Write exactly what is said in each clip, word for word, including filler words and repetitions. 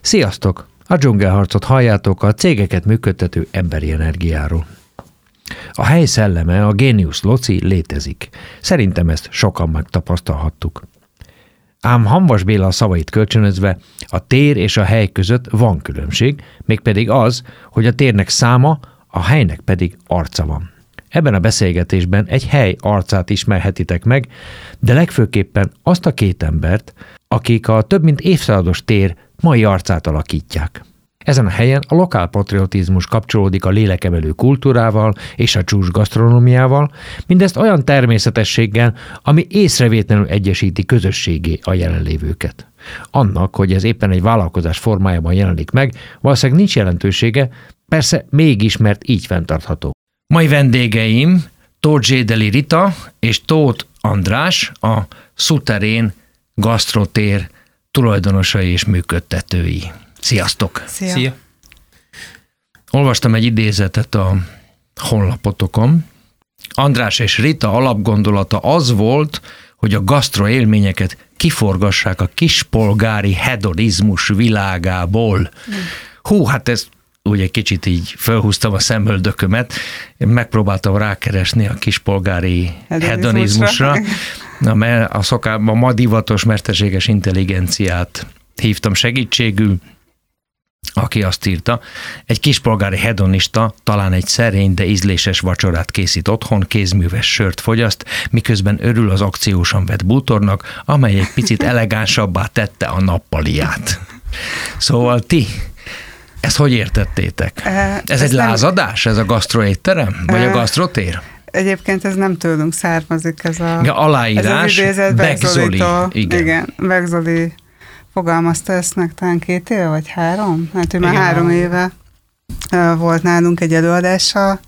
Sziasztok! A dzsungelharcot halljátok a cégeket működtető emberi energiáról. A hely szelleme, a Génius Loci létezik. Szerintem ezt sokan megtapasztalhattuk. Ám Hamvas Béla szavait kölcsönözve, a tér és a hely között van különbség, mégpedig az, hogy a térnek száma, a helynek pedig arca van. Ebben a beszélgetésben egy hely arcát ismerhetitek meg, de legfőképpen azt a két embert, akik a több mint évszázados tér mai arcát alakítják. Ezen a helyen a lokálpatriotizmus kapcsolódik a lélekemelő kultúrával és a csúcs gasztronómiával, mindezt olyan természetességgel, ami észrevétlenül egyesíti közösségé a jelenlévőket. Annak, hogy ez éppen egy vállalkozás formájában jelenik meg, valószínűleg nincs jelentősége, persze mégis, mert így fenntartható. Mai vendégeim Tóth Zsédeli Rita és Tóth András, a Szuterén gasztrotér tulajdonosai és működtetői. Sziasztok! Szia. Szia! Olvastam egy idézetet a honlapotokon. András és Rita alapgondolata az volt, hogy a gasztro élményeket kiforgassák a kispolgári hedonizmus világából. Mm. Hú, hát ez úgy egy kicsit így felhúztam a szemöldökömet, megpróbáltam rákeresni a kispolgári hedonizmusra, hedonizmusra a, szokában a ma divatos mesterséges intelligenciát hívtam segítségül, aki azt írta, egy kispolgári hedonista talán egy szerény, de ízléses vacsorát készít otthon, kézműves sört fogyaszt, miközben örül az akciósan vett bútornak, amely egy picit elegánsabbá tette a nappaliát. Szóval ti, ezt hogy értettétek? Ez, ez egy nem... lázadás, ez a gasztroétterem, vagy a gasztrotér? Egyébként ez nem tőlünk származik, ez a ja, aláírás, ez az Beck Zoli. Igen. Igen, Beck Zoli fogalmazta ezt meg talán két éve, vagy három? Hát ő már igen, három éve volt nálunk egy előadása,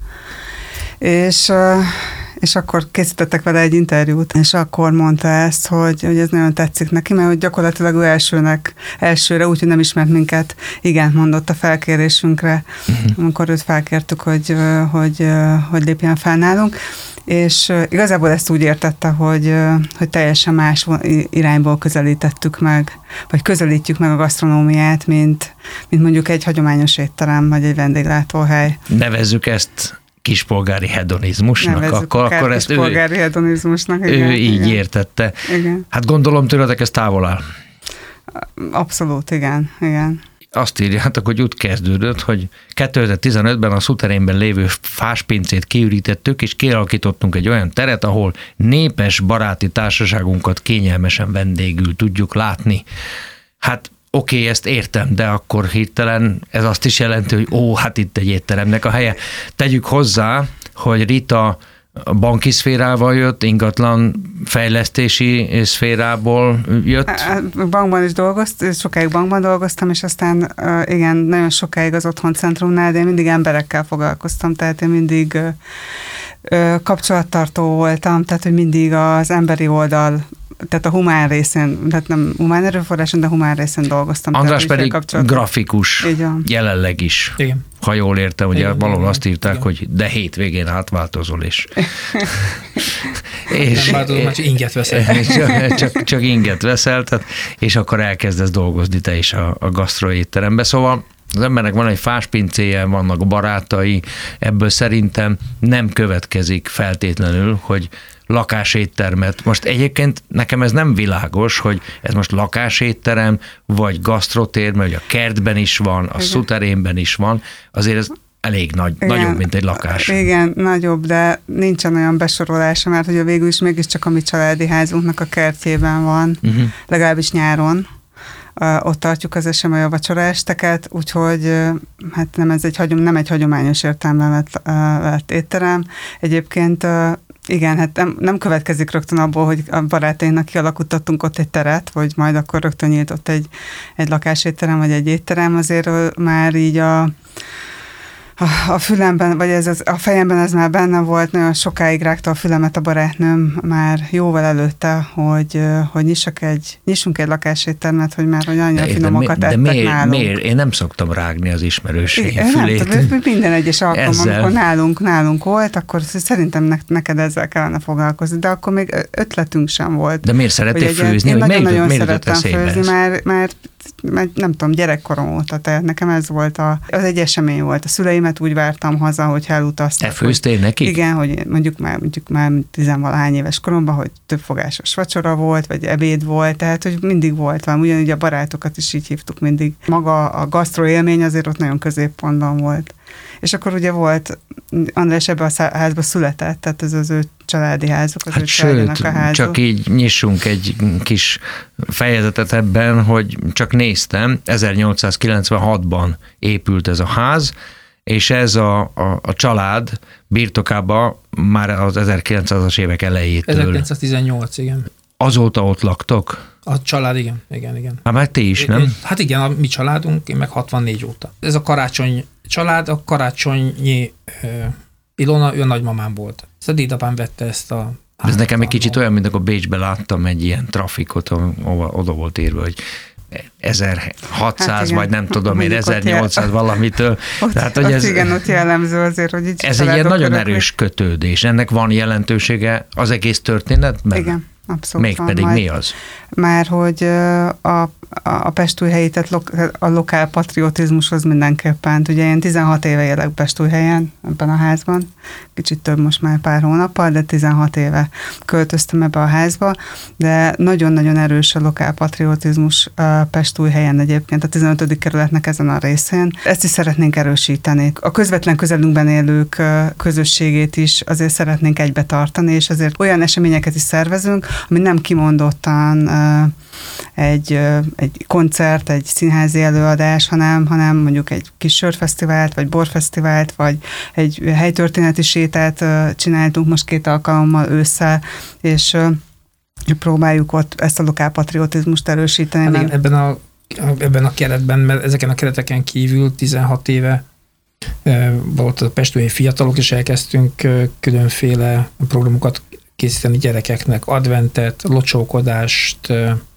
és, és akkor készítettek vele egy interjút, és akkor mondta ezt, hogy, hogy ez nagyon tetszik neki, mert hogy gyakorlatilag ő elsőnek, elsőre, úgyhogy nem ismert minket, igen, mondott a felkérésünkre, uh-huh. amikor őt felkértük, hogy, hogy, hogy lépjen fel nálunk, és igazából ezt úgy értette, hogy, hogy teljesen más irányból közelítettük meg, vagy közelítjük meg a gasztronómiát, mint, mint mondjuk egy hagyományos étterem, vagy egy vendéglátóhely. Nevezzük ezt kispolgári hedonizmusnak, Nevezzük akkor, akkor ezt kispolgári ő, hedonizmusnak, ő igen, így igen. értette. Igen. Hát gondolom tőletek ez távol áll. Abszolút, igen, igen. Azt írjátok, hogy úgy kezdődött, hogy kétezer-tizenötben a Szuterénben lévő fáspincét kiürítettük, és kialakítottunk egy olyan teret, ahol népes baráti társaságunkat kényelmesen vendégül tudjuk látni. Hát oké, okay, ezt értem, de akkor hirtelen ez azt is jelenti, hogy ó, hát itt egy étteremnek a helye. Tegyük hozzá, hogy Rita a banki szférával jött, ingatlan fejlesztési szférából jött. Bankban is dolgoztam, sokáig bankban dolgoztam, és aztán igen, nagyon sokáig az Otthon Centrumnál, de én mindig emberekkel foglalkoztam, tehát én mindig kapcsolattartó voltam, tehát hogy mindig az emberi oldal, tehát a humán részén, tehát nem humán erőforráson, de humán részén dolgoztam. András pedig grafikus, jelenleg is. Igen. Ha jól értem, ugye igen, valahol igen, azt írták, igen. hogy de hétvégén átváltozol, és... és nem változol, már csak inget veszel. csak, csak, csak inget veszel, tehát, és akkor elkezdesz dolgozni te is a, a gasztroétterembe. Szóval az embernek van egy fáspincéje, vannak barátai, ebből szerintem nem következik feltétlenül, hogy lakáséttermet. Most egyébként nekem ez nem világos, hogy ez most lakásétterem, vagy gasztrotér, mert a kertben is van, a Szuterénben is van, azért ez elég nagy, igen, nagyobb, mint egy lakás. Igen, nagyobb, de nincsen olyan besorolása, mert ugye végül is mégiscsak a mi családi házunknak a kertjében van, uh-huh. legalábbis nyáron. Uh, ott tartjuk az esemény a vacsoraesteket, úgyhogy uh, hát nem ez egy, hagyom, nem egy hagyományos értelemben lett, uh, lett étterem. Egyébként uh, igen, hát nem, nem következik rögtön abból, hogy a barátainknak kialakítottunk ott egy teret, hogy majd akkor rögtön nyílt ott egy, egy lakásétterem, vagy egy étterem, azért uh, már így a a fülemben, vagy ez az, a fejemben ez már benne volt, nagyon sokáig rágta a fülemet a barátnőm már jóval előtte, hogy, hogy nyissak egy, nyissunk egy lakáséttermet, hogy már hogy annyira de, finomokat de, ettek de miért, nálunk. miért? Én nem szoktam rágni az ismerőségem fülét. Nem tudom, minden egyes alkalom, amikor nálunk, nálunk volt, akkor szerintem ne, neked ezzel kellene foglalkozni, de akkor még ötletünk sem volt. De miért szerettél főzni? Én nagyon-nagyon szerettem főzni, már, már nem tudom, gyerekkorom óta, tehát nekem ez volt a, az egy esemény volt. A szüleimet úgy vártam haza, hogy elutaztak. Te főztél nekik? Igen, hogy mondjuk már, mondjuk már tizenvalahány éves koromban, hogy többfogásos vacsora volt, vagy ebéd volt, tehát hogy mindig volt van. Ugyanúgy a barátokat is így hívtuk mindig. Maga a gasztro élmény azért ott nagyon középpontban volt. És akkor ugye volt, András ebbe a házba született, tehát ez az ő családi házuk, az hát ő családjának a házuk. Csak így nyissunk egy kis fejezetet ebben, hogy csak néztem, ezernyolcszázkilencvenhatban épült ez a ház, és ez a, a, a család birtokába már az ezerkilencszázas évek elejétől. ezerkilencszáztizennyolc, igen. Azóta ott laktok? A család, igen, igen, igen. Hát már ti is, nem? Hát igen, a mi családunk, én meg hatvannégy óta. Ez a Karácsony család, a Karácsonyi uh, Ilona, ő a nagymamám volt. Ez a dédapám vette ezt a... Ez nekem egy kicsit olyan, mint akkor Bécsben láttam egy ilyen trafikot, ahol oda volt írva, hogy ezerhatszáz, hát vagy nem tudom én, ezernyolcszáz valamitől. Ott, Tehát, hogy ez, igen, ott jellemző azért, hogy így ez egy ilyen nagyon erős kötődés. Ennek van jelentősége az egész történetben? Igen. Abszolút. Mégpedig mi az? Már hogy a, a Pestújhelyi, tehát a lokál patriotizmushoz mindenképpen. Ugye én tizenhat éve élek Pestújhelyen, ebben a házban, kicsit több most már pár hónappal, de tizenhat éve költöztem ebbe a házba, de nagyon-nagyon erős a lokál patriotizmus Pestújhelyen egyébként, a tizenötödik kerületnek ezen a részén. Ezt is szeretnénk erősíteni. A közvetlen közelünkben élők közösségét is azért szeretnénk egybe tartani, és azért olyan eseményeket is szervezünk, ami nem kimondottan uh, egy, uh, egy koncert, egy színházi előadás, hanem, hanem mondjuk egy kis sörfesztivált, vagy borfesztivált, vagy egy helytörténeti sétát uh, csináltunk most két alkalommal ősszel, és uh, próbáljuk ott ezt a lokálpatriotizmust erősíteni. Hát ebben, a, ebben a keretben, mert ezeken a kereteken kívül tizenhat éve uh, volt a pestújhelyi fiatalok, és elkezdtünk uh, különféle programokat készíteni gyerekeknek, adventet, locsókodást,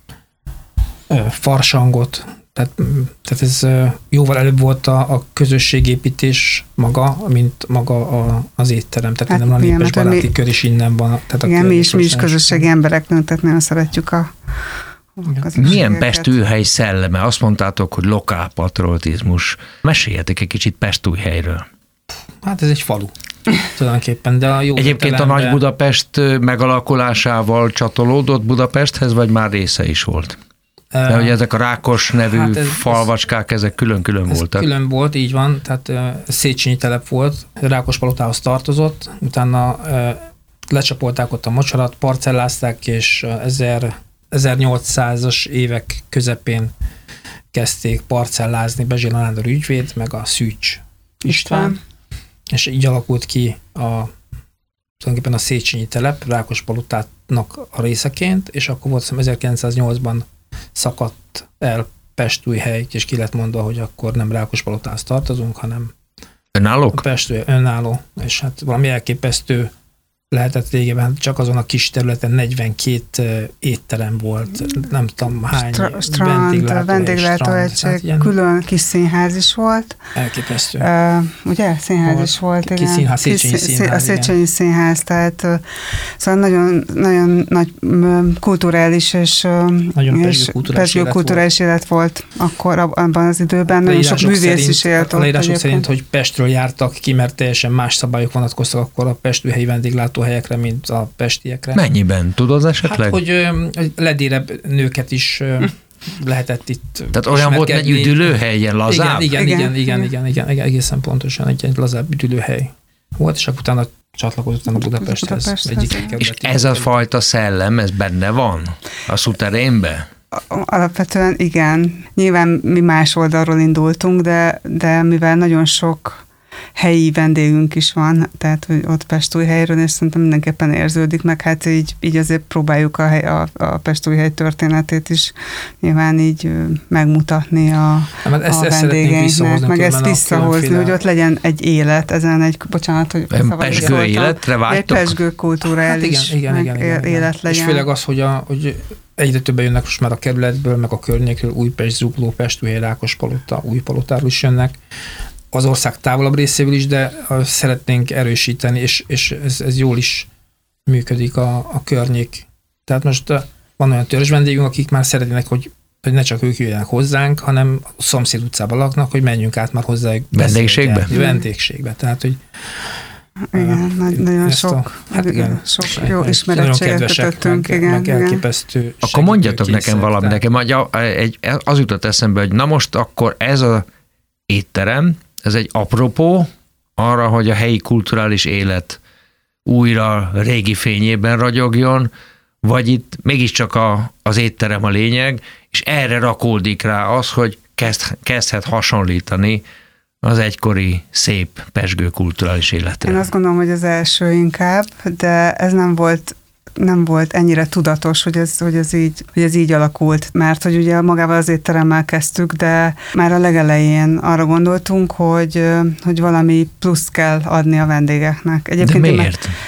farsangot, tehát, tehát ez jóval előbb volt a, a közösségépítés maga, mint maga a, az étterem, tehát hát, nem a népes baráti mi, kör is innen van. Tehát igen, mi is, mi is közösségi emberek, tehát nagyon szeretjük a Milyen Pestújhely szelleme? Azt mondtátok, hogy lokálpatriotizmus. Meséljetek egy kicsit Pestújhelyről. Hát ez egy falu. Tulajdonképpen, de a jó Egyébként a Nagy Budapest megalakulásával csatolódott Budapesthez, vagy már része is volt? De hogy ezek a Rákos nevű hát ez, falvacskák, ezek külön-külön ez voltak. Külön volt, így van, tehát Széchenyi telep volt, Rákospalotához tartozott, utána lecsapolták ott a mocsarat, parcellázták, és ezernyolcszázas évek közepén kezdték parcellázni Bezsér Nándor ügyvéd, meg a Szűcs István. És így alakult ki a, tulajdonképpen a Széchenyi telep Rákospalotának a részeként, és akkor volt, ezerkilencszáznyolcban szakadt el Pestújhely, és ki lett mondva, hogy akkor nem Rákospalotához tartozunk, hanem önállók? Pestújhely önálló, és hát valami elképesztő lehetett régebben, csak azon a kis területen negyvenkét étterem volt, nem tudom hány Stra- strand, vendéglátóegység, hát külön kis színház is volt. Elképesztő. Uh, ugye? Színház volt, is volt, kis igen. Színház, Széchenyi kis, színház, a Széchenyi színház, tehát uh, szóval nagyon, nagyon nagy um, kulturális és, pesgő kulturális élet volt akkor abban az időben. Nagyon sok művész szerint, is élt ott. A leírások szerint, hogy Pestről jártak ki, mert teljesen más szabályok vonatkoztak akkor a pestújhelyi vendéglátó helyekre, mint a pestiekre. Mennyiben? Tudod esetleg? Hát, hogy ö, ledérebb nőket is ö, lehetett itt Tehát olyan volt egy üdülőhely, ilyen lazább? Igen, igen, igen, igen, igen, igen, igen, egészen pontosan egy, egy lazább üdülőhely volt, és akkor utána csatlakozott a Budapesthez. Budapesthez. És ez a fajta szellem, ez benne van a szuterénben? Alapvetően igen. Nyilván mi más oldalról indultunk, de, de mivel nagyon sok helyi vendégünk is van, tehát hogy ott Pestújhelyről, és szerintem mindenképpen érződik, meg hát így, így azért próbáljuk a, hely, a, a Pestújhely történetét is nyilván így megmutatni a, hát ezt, a ezt vendégeinknek, meg ezt visszahozni, különféle... hogy ott legyen egy élet, ezen egy, bocsánat, hogy pesgő életre vágytok? Egy pesgő kulturális hát igen, igen, igen, igen, élet igen. legyen. És főleg az, hogy, a, hogy egyre többen jönnek most már a kerületből, meg a környékről, Újpest, Zugló, Pestújhely, Rákospalota, Újpalotáról is jönnek, az ország távolabb részéből is, de szeretnénk erősíteni, és, és ez, ez jól is működik a, a környék. Tehát most van olyan törzs vendégünk, akik már szeretnének, hogy hogy ne csak ők jöjjenek hozzánk, hanem a szomszéd utcában laknak, hogy menjünk át már hozzájuk. Vendégségbe? Vendégségbe. Tehát, hogy igen, uh, nagyon sok, a, hát igen, sok jó ismerettséget kötöttünk. Meg, igen, meg igen. elképesztő. Akkor mondjatok nekem valami, nekem az jutott eszembe, hogy na most akkor ez az étterem, ez egy apropó arra, hogy a helyi kulturális élet újra régi fényében ragyogjon, vagy itt mégiscsak a, az étterem a lényeg, és erre rakódik rá az, hogy kezd, kezdhet hasonlítani az egykori szép, pezsgő kulturális életre. Én azt gondolom, hogy az első inkább, de ez nem volt nem volt ennyire tudatos, hogy ez, hogy, ez így, hogy ez így alakult, mert hogy ugye magával az étteremmel kezdtük, de már a legelején arra gondoltunk, hogy, hogy valami pluszt kell adni a vendégeknek. Egyébként de miért? Meg...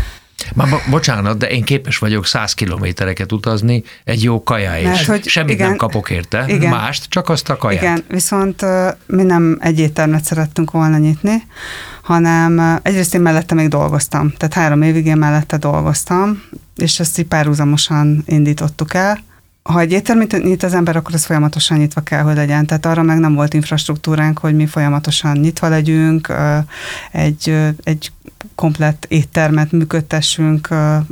Már bo- bocsánat, de én képes vagyok száz kilométereket utazni egy jó kajáért. Hogy Semmit igen, nem kapok érte, igen, mást, csak azt a kaját. Igen, viszont mi nem egy éttermet szerettünk volna nyitni, hanem egyrészt én mellette még dolgoztam. Tehát három évig én mellette dolgoztam, és ezt így párhuzamosan indítottuk el. Ha egy éttermet nyit az ember, akkor ez folyamatosan nyitva kell, hogy legyen. Tehát arra meg nem volt infrastruktúránk, hogy mi folyamatosan nyitva legyünk, egy, egy komplett éttermet működtessünk,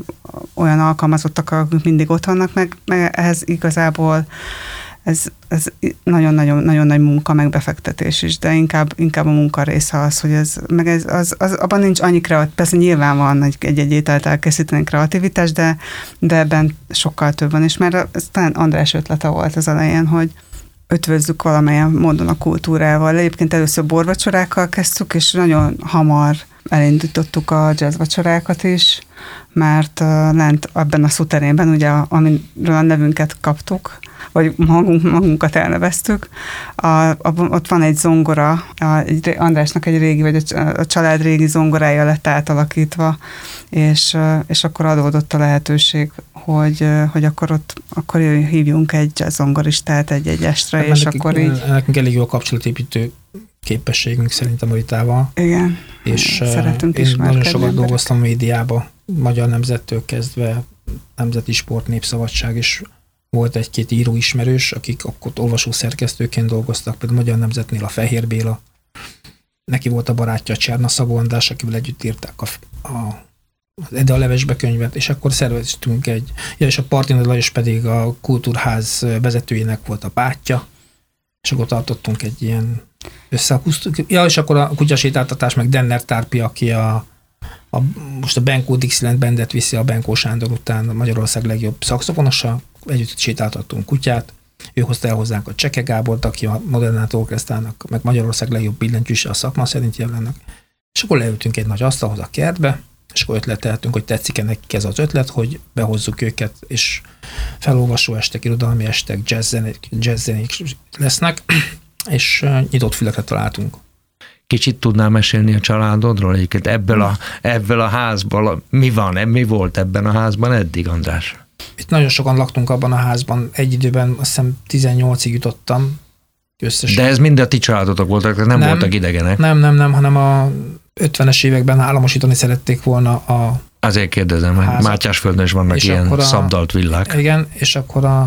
olyan alkalmazottak, akik mindig ott vannak, meg, meg ehhez igazából ez, ez nagyon-nagyon nagyon nagy munka, meg befektetés is, de inkább, inkább a munka része az, hogy ez, meg ez, az, az, abban nincs annyi kreativitás, persze nyilván van egy-egy ételt elkészíteni kreativitás, de, de ebben sokkal több van, és már ez talán András ötlete volt az elején, hogy ötvözzük valamilyen módon a kultúrával. Egyébként először borvacsorákkal kezdtük, és nagyon hamar elindítottuk a jazzvacsorákat is, mert lent ebben a szuterénben, ugye, amiről a nevünket kaptuk, vagy magunk, magunkat elneveztük, a, a, ott van egy zongora, a, egy, Andrásnak egy régi, vagy a, a család régi zongorája lett átalakítva, és, és akkor adódott a lehetőség, hogy, hogy akkor ott akkor hívjunk egy zongoristát egy-egy estre, hát és nekünk, akkor így... Nekünk elég jó kapcsolatépítő képességünk szerintem a Ritával. Igen, és szeretünk én nagyon sokat emberek. dolgoztam a médiába, Magyar Nemzettől kezdve, Nemzeti Sport, Népszabadság, és volt egy-két író ismerős, akik akkor olvasó szerkesztőként dolgoztak, például Magyar Nemzetnél a Fehér Béla. Neki volt a barátja a Cserna Szabó András, akivel együtt írták a, a, az Ede a Levesbe könyvet, és akkor szerveztünk egy, ja, és a Partiner Lajos pedig a Kultúrház vezetőjének volt a bátyja, és akkor tartottunk egy ilyen összehúztuk. Ja, és akkor a kutyasétáltatás, meg Denner Tárpi, aki a, a most a Benko Dixieland Bandet viszi a Benko Sándor után Magyarország legjobb szaxofonosa, együtt sétáltattunk kutyát, ő hozta el hozzánk a Cseke Gábort, aki a Modernát Orkesztának, meg Magyarország legjobb billentyűse a szakma szerint jelennek, és akkor leültünk egy nagy asztalhoz a kertbe, és akkor ötleteltünk, hogy tetszik-e nekik ez az ötlet, hogy behozzuk őket, és felolvasó estek, irodalmi estek, jazzzenék, jazzzenék lesznek, és nyitott fülekre találtunk. Kicsit tudnál mesélni a családodról? Egyébként ebből a, ebből a házból mi van, mi volt ebben a házban eddig, András? Itt nagyon sokan laktunk abban a házban. Egy időben azt hiszem tizennyolcig jutottam összesen. De ez mind a ti családotok voltak, tehát nem, nem voltak idegenek? Nem, nem, nem, hanem a ötvenes években államosítani szerették volna a Azért kérdezem, hogy Mátyásföldön is vannak ilyen a, szabdalt villák. Igen, és akkor a,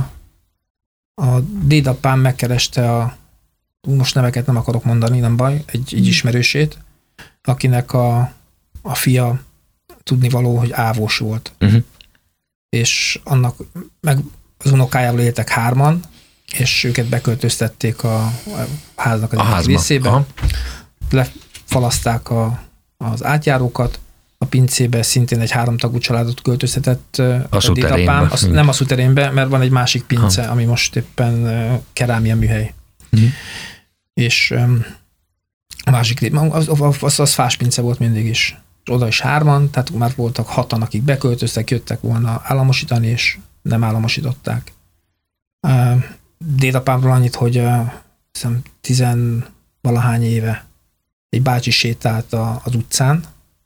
a dédapám megkereste a, most neveket nem akarok mondani, nem baj, egy, egy ismerősét, akinek a, a fia tudnivaló, hogy ávós volt. Uh-huh. És annak meg az unokájával éltek hárman, és őket beköltöztették a, a háznak az a részébe. Aha. Lefalaszták a, az átjárókat, a pincébe szintén egy háromtagú családot költöztetett a, a dédapám. Az, nem a szuterénbe, mert van egy másik pince, ha. ami most éppen uh, kerámia műhely. Uh-huh. És um, a másik, az, az, az fás pince volt mindig is. Oda is hárman, tehát már voltak hatan, akik beköltöztek, jöttek volna államosítani, és nem államosították. Uh, dédapámról annyit, hogy uh, hiszem tizenvalahány éve egy bácsi sétált a, az utcán,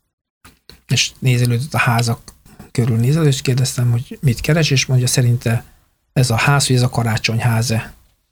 és nézelődött a házak körül nézelődött, és kérdeztem, hogy mit keres, és mondja, szerinte ez a ház, hogy ez a karácsonyház-e.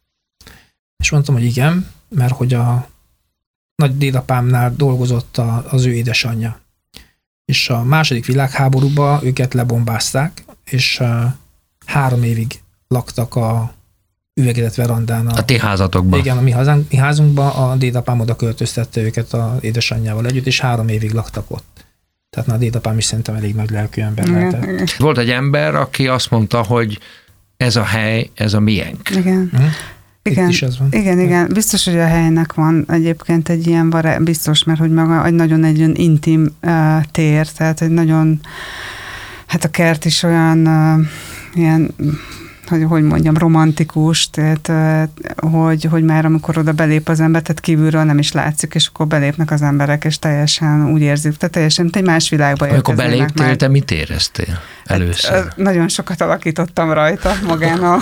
És mondtam, hogy igen, mert hogy a nagy dédapámnál dolgozott a, az ő édesanyja. És a második világháborúban őket lebombázták, és uh, három évig laktak a, üvegezett verandán. A, a ti házatokban. Igen, a mi, hazánk, mi házunkban a dédapám oda költöztette őket a édesanyjával együtt, és három évig laktak ott. Tehát na, a dédapám is szerintem elég nagy lelkű ember lehetett. Volt egy ember, aki azt mondta, hogy ez a hely, ez a miénk. Igen. Hm? Igen, is az van. igen, igen. Biztos, hogy a helynek van egyébként egy ilyen vará, biztos, mert hogy maga egy nagyon egy olyan intim uh, tér, tehát egy nagyon, hát a kert is olyan uh, ilyen, hogy, hogy mondjam, romantikus, tehát uh, hogy, hogy már amikor oda belép az ember, tehát kívülről nem is látszik, és akkor belépnek az emberek, és teljesen úgy érzik, tehát teljesen, mint egy más világba érkeznének. Amikor beléptél, már. Te mit éreztél először? Hát, nagyon sokat alakítottam rajta magán a,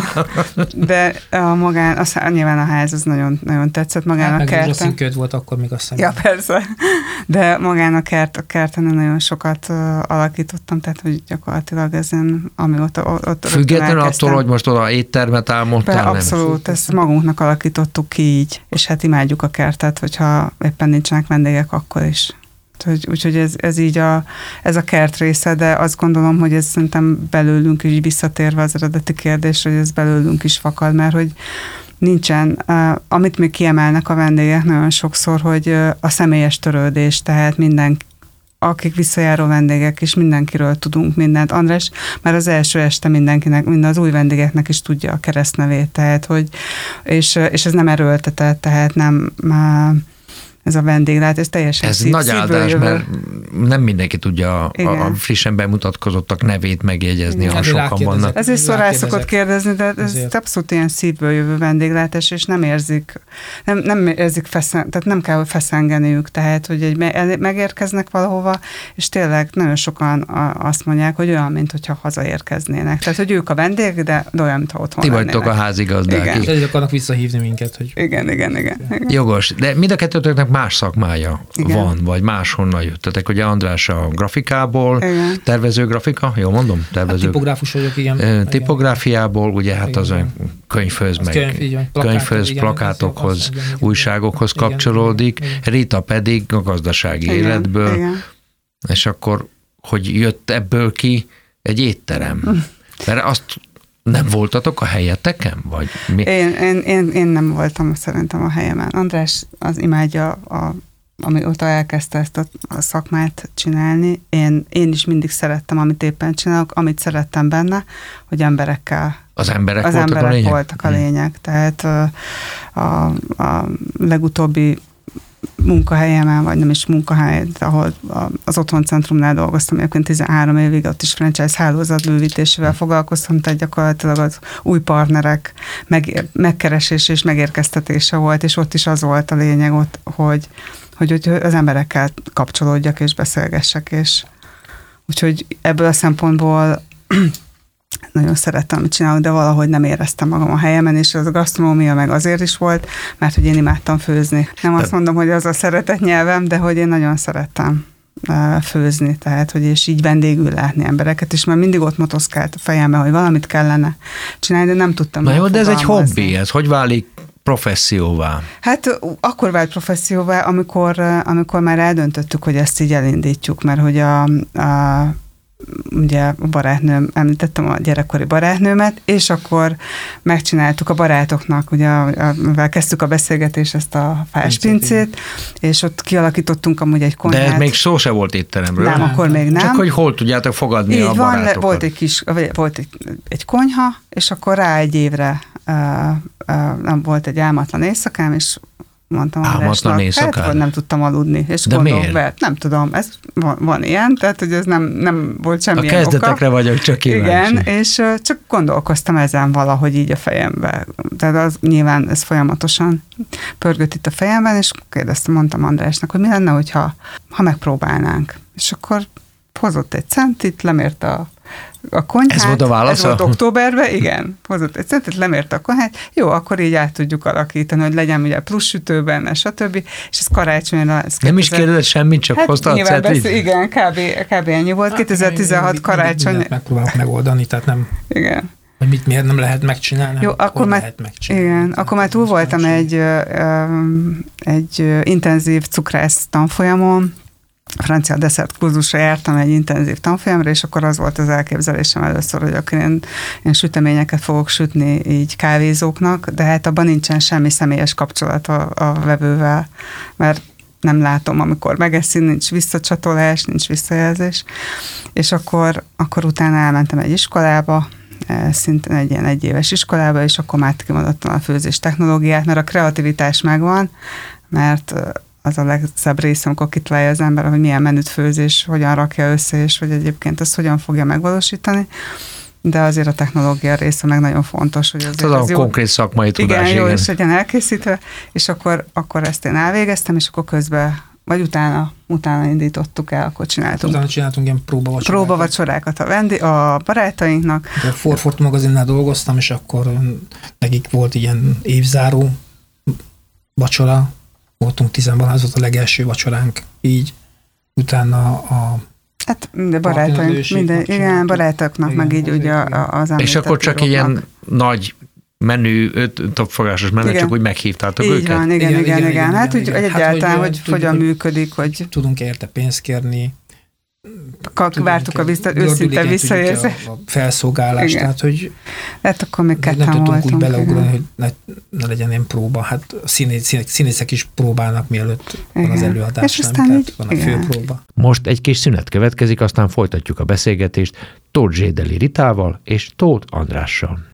de a magán, az, nyilván a ház az nagyon, nagyon tetszett magán hát, a kerten. Meg köd volt akkor még azt hiszem. Ja, persze. De magán a kert, a kerten nagyon sokat uh, alakítottam, tehát hogy gyakorlatilag ezen, ami ott, ott függetlenül attól, hogy most oda éttermet álmodtál, nem? Abszolút, ezt magunknak alakítottuk ki így, és hát imádjuk a kertet, hogyha éppen nincsenek vendégek, akkor is. Úgyhogy ez, ez így a, ez a kert része, de azt gondolom, hogy ez szerintem belőlünk is visszatérve az eredeti kérdésre, hogy ez belőlünk is fakad, mert hogy nincsen, uh, amit még kiemelnek a vendégek nagyon sokszor, hogy uh, a személyes törődés, tehát minden, akik visszajáró vendégek, és mindenkiről tudunk mindent. András már az első este mindenkinek, minden az új vendégeknek is tudja a keresztnevét, tehát, hogy, és, és ez nem erőltetett, tehát nem... Uh, ez a vendéglát, ez teljesen Ez szív, nagy áldás, jövő. Mert nem mindenki tudja a, a frissen bemutatkozottak nevét megjegyezni, ha sokan vannak. Ezért szorás szokott kérdezni, de ez ezért. Abszolút ilyen szívből jövő vendéglátás, és nem érzik, nem, nem érzik feszen, tehát nem kell feszengeniük, tehát, hogy egy megérkeznek valahova, és tényleg nagyon sokan azt mondják, hogy olyan, mint hogyha hazaérkeznének. Tehát, hogy ők a vendég, de olyan, mintha otthon Ti vagytok a házigazdák. Igen. Ezért akarnak visszahívni minket. Hogy... Igen, igen, igen, igen. Jogos, de mind a kettőtöknek más szakmája igen. van, vagy máshonnan jöttetek. Ugye András a grafikából, igen. tervező grafika, jól mondom? Tervező. Hát tipográfus vagyok, igen. Tipográfiából, ugye hát az a könyvhöz, meg könyv, könyvhöz, igen, plakátokhoz, igen, igen, újságokhoz igen, kapcsolódik. Igen, igen. Rita pedig a gazdasági igen, életből, igen. és akkor, hogy jött ebből ki egy étterem. Mert azt nem voltatok a helyeteken? Vagy mi? Én, én, én, én nem voltam szerintem a helyemen. András az imádja, a, amióta elkezdte ezt a, a szakmát csinálni. Én, én is mindig szerettem, amit éppen csinálok, amit szerettem benne, hogy emberekkel. Az emberek az voltak emberek a lényeg? voltak a lényeg. Hmm. Tehát a, a, a legutóbbi munkahelyemen, vagy nem is munkahely, ahol az Otthoncentrumnál dolgoztam, egyébként tizenhárom évig, ott is franchise hálózat bővítésével foglalkoztam, tehát gyakorlatilag az új partnerek meg, megkeresés és megérkeztetése volt, és ott is az volt a lényeg, ott, hogy, hogy, hogy az emberekkel kapcsolódjak és beszélgessek, és úgyhogy ebből a szempontból nagyon szerettem, amit csinálok, de valahogy nem éreztem magam a helyemen, és az a gasztronómia meg azért is volt, mert hogy én imádtam főzni. Nem azt mondom, hogy az a szeretett nyelvem, de hogy én nagyon szerettem főzni, tehát, hogy és így vendégül látni embereket, és már mindig ott motoszkált a fejembe, hogy valamit kellene csinálni, de nem tudtam. Na jó, de ez egy hobbi, ez hogy válik professzióvá? Hát akkor vált professzióvá, amikor, amikor már eldöntöttük, hogy ezt így elindítjuk, mert hogy a, a ugye a barátnőm, említettem a gyerekkori barátnőmet, és akkor megcsináltuk a barátoknak, ugye, amivel kezdtük a beszélgetést, ezt a fáspincét, és ott kialakítottunk amúgy egy konyhát. De ez még szó se volt étteremről. Nem, akkor még nem. Csak hogy hol tudjátok fogadni így a van, barátokat. Volt egy kis, volt egy, egy konyha, és akkor rá egy évre uh, uh, volt egy álmatlan éjszakám, és mondtam álmatlan éjszakán. Hát, vagy nem tudtam aludni. És de miért? Be, nem tudom, ez van, van ilyen, tehát hogy ez nem, nem volt semmilyen oka. A kezdetekre oka. Vagyok csak kíváncsi. Igen, és uh, csak gondolkoztam ezen valahogy így a fejembe. Tehát az nyilván ez folyamatosan pörgött itt a fejemben, és kérdeztem, mondtam Andrásnak, hogy mi lenne, hogyha ha megpróbálnánk. És akkor hozott egy centit, lemérte a a konyhát. Ez volt a válasz? Ez volt októberben, igen. Hozott egy centet, lemérte a konyhát. Jó, akkor így át tudjuk alakítani, hogy legyen ugye plusz sütő benne, stb. És ez karácsonyra... Ez nem is kérdezett semmit, csak hát hozta a centit? Igen, kb, kb. Ennyi volt. Hát, kétezer-tizenhat karácsony... Megpróbálok megoldani, tehát nem... Igen. Hogy mit, miért nem lehet megcsinálni? Jó, akkor már, igen, akkor már túl voltam egy, egy intenzív cukrász tanfolyamon, francia desszert kurzusra jártam egy intenzív tanfolyamra, és akkor az volt az elképzelésem először, hogy akkor én, én süteményeket fogok sütni így kávézóknak, de hát abban nincsen semmi személyes kapcsolat a, a vevővel, mert nem látom, amikor megeszi, nincs visszacsatolás, nincs visszajelzés, és akkor, akkor utána elmentem egy iskolába, szintén egy ilyen egyéves iskolába, és akkor már kimondottam a főzés technológiát, mert a kreativitás megvan, mert az a legszebb része, amikor kitalálja az ember, hogy milyen menüt főzés, hogyan rakja össze, és hogy egyébként ezt hogyan fogja megvalósítani, de azért a technológia része meg nagyon fontos, hogy azért az, az a jó, konkrét szakmai tudás, igen, jó, igen. és legyen elkészítve, és akkor, akkor ezt én elvégeztem, és akkor közben, vagy utána, utána indítottuk el, akkor csináltunk. Utána csináltunk ilyen próbavacsorákat. Próbavacsorákat a, vendi, a barátainknak. A Forfort magazinnál dolgoztam, és akkor nekik volt ilyen évzáró vacsora, voltunk tizenban, az volt a legelső vacsoránk, így. Utána a hát minden barátaink, minden, igen, barátoknak, igen, meg így ugye az említett és akkor csak íróknak. ilyen nagy menü, topfogásos menü, igen. csak úgy meghívtátok így őket? Van, igen, igen, igen, igen, igen. Hát úgy igen. egyáltalán, hát, hogy, hogy, hogy hogyan hogy működik, hogy tudunk érte pénzt kérni, vártuk a vissza, őszinte visszajelzést. A, a felszolgálást, igen. tehát hogy hát akkor még ketten nem tudtunk voltunk, úgy beleugrani, igen. hogy ne, ne legyen ilyen próba. Hát a színész, színész, színészek is próbálnak, mielőtt igen. van az előadás, és nem? aztán Tehát így, van a igen. főpróba. Most egy kis szünet következik, aztán folytatjuk a beszélgetést Tóth Zsédeli Ritával és Tóth Andrással.